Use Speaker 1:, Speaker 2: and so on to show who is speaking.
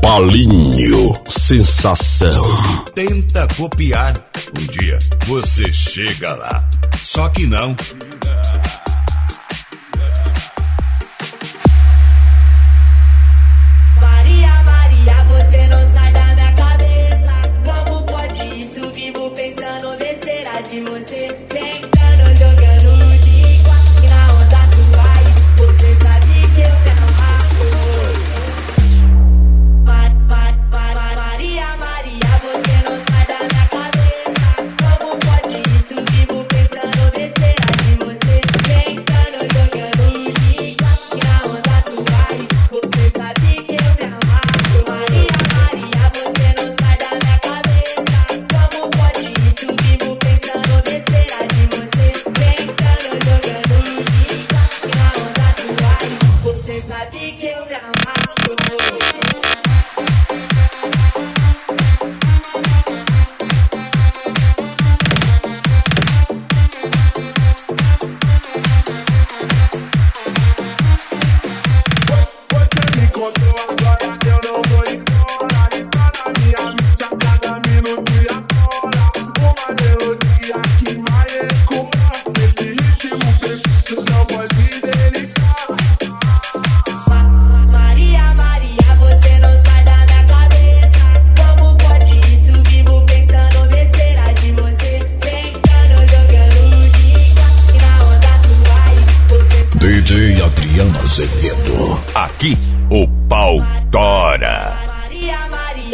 Speaker 1: Palinho, sensação.
Speaker 2: Tenta copiar. Um dia você chega lá. Só que não.
Speaker 3: Maria, Maria, você não sai da minha cabeça. Como pode isso? Vivo pensando besteira de você. Sentando, jogando de quatro na onda tu vai. Você sabe que eu te amarro. Maria, Maria, você não sai da minha cabeça. Como pode isso? Vivo pensando besteira de você. Sentando, jogando de quatro na onda tu vai. Você sabe que eu te amarro. Maria, Maria, você não sai da minha cabeça. Como pode isso? Vivo pensando besteira de você. Sentando, jogando de quatro na onda tu vai. Você sabe que eu te amarro.
Speaker 4: Você me encontrou agora, eu não vou embora. Está na minha mente a cada minuto e agora. Uma melodia que vai ecoar nesse ritmo perfeito, não pode delicar.
Speaker 3: Maria, Maria, você não sai da minha cabeça. Como pode isso? Vivo pensando besteira de você. Sentando, jogando de quatro na onda tu vai. Você sabe
Speaker 1: DJ Adriano Azevedo.
Speaker 2: Aqui o pau tora.
Speaker 3: Maria, Maria.